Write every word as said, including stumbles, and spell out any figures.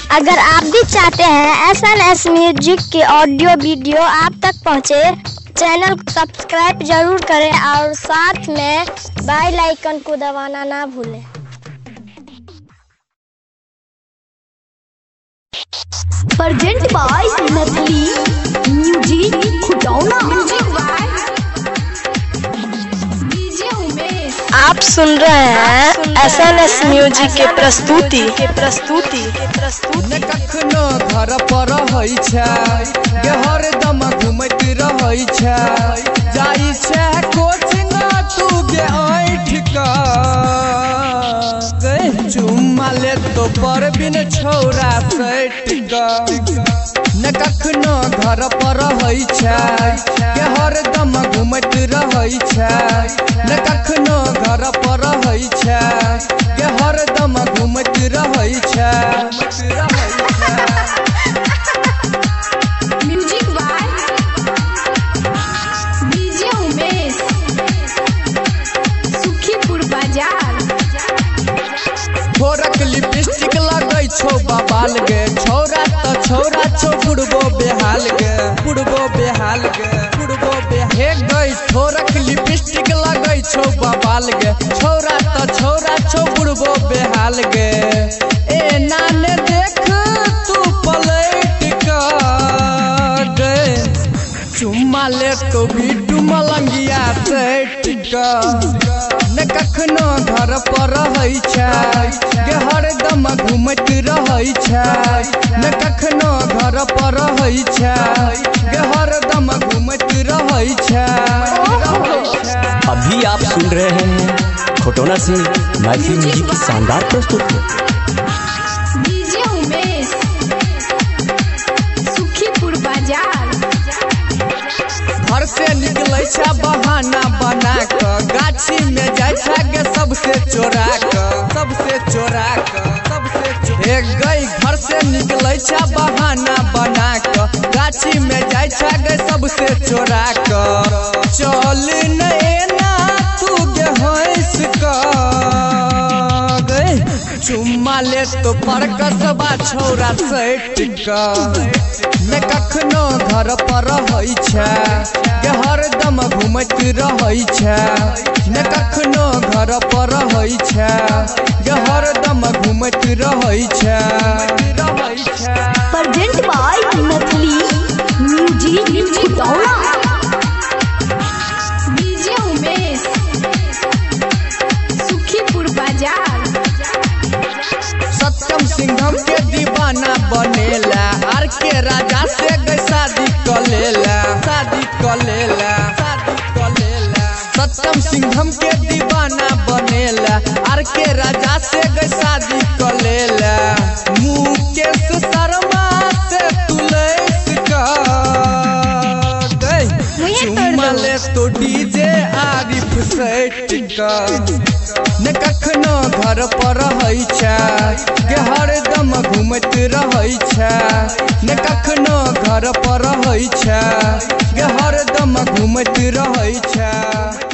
अगर आप भी चाहते हैं एस एन एस म्यूजिक की ऑडियो वीडियो आप तक पहुंचे, चैनल को सब्सक्राइब जरूर करें और साथ में बेल आइकन को दबाना ना भूलें। प्रेजेंट बाय नकली म्यूजिक खुटौना। आप सुन रहे हैं एस एन एस म्यूजिक के प्रस्तुति के प्रस्तुति के प्रस्तुति। कखनो घर पर रहै छै, गे हरदम घुमैत रहै छै, जाइ छै कोचिंग तू गे ऐठ कऽ चुम्मा ले तो पर बिन छौरा सैठ कऽ। न कखनो घर पर रहै छै, गे हरदम घुमैत रहै छै, न कखनो घर पर रहै छै, गे हरदम घुमैत रहै छै। Music by DJ Umesh, Sukhipur बाजार। थोड़क लिपस्टिक लगै छौ बबाल गे, छौरा त छौरा छौ बुढ़बो बेहाल गे, बुढ़बो बेहाल गे, बुढ़बो बेहाल गई। थोड़क लिपस्टिक लगै छौ बबाल गे, छौरा त छौरा छौ बुढ़बो बेहाल गे। ए नाने देख तू पलट कऽ गे, चुम्मा ले तो बिटू मलंगिया सैठ कऽ। न कखनो घर पर रहै छै, गे हरदम घुमैत रहै छै, न कखनो घर पर रहै छै, गे हरदम घुमैत रहै छै। अभी आप सुन रहे हैं खुटौना से मैथिली म्यूजिक की शानदार प्रस्तुति। डीजे उमेश, सुखीपुर बाजार। घर से निकलै छै बहाना बना कऽ, गाछी में जाइ छै गे सबसे चोरा कऽ, सबसे चोरा कऽ, सबसे चोरा गई। घर से निकलै छै बहाना बना कऽ, गाछी में जाइ छै गे सबसे चोरा कऽ। चल न एना तू गे हंस कऽ गे, चुम्मा ले तो पर कसबा छौरा सैठ कऽ। न कखनो घर पर रहै छै, गे हरदम घुमैत रहै छै, न कखनो घर पर रहै छै, गे हरदम घुमैत रहै छै। प्रेजेंट बाय नकली म्यूजिक खुटौना। डीजे उमेश, सुखीपुर बाजार। सत्यम सिंघम के दीवाना बनेला, आर के राजा से गई शादी क लेला, शादी क लेला, शादी क लेला। सत्यम सिंघम के दीवाना बनेला, आर के राजा से गई शादी क लेला। मुकेश शर्मा से तू लैस कऽ गई, चुम्मा ले तो डीजे आरिफ सैठ कऽ। न कखनो घर पर रहै छै, गे हरदम घुमैत रहै छै, न कखनो घर पर रहै छै, गे हरदम घुमैत रहै छै।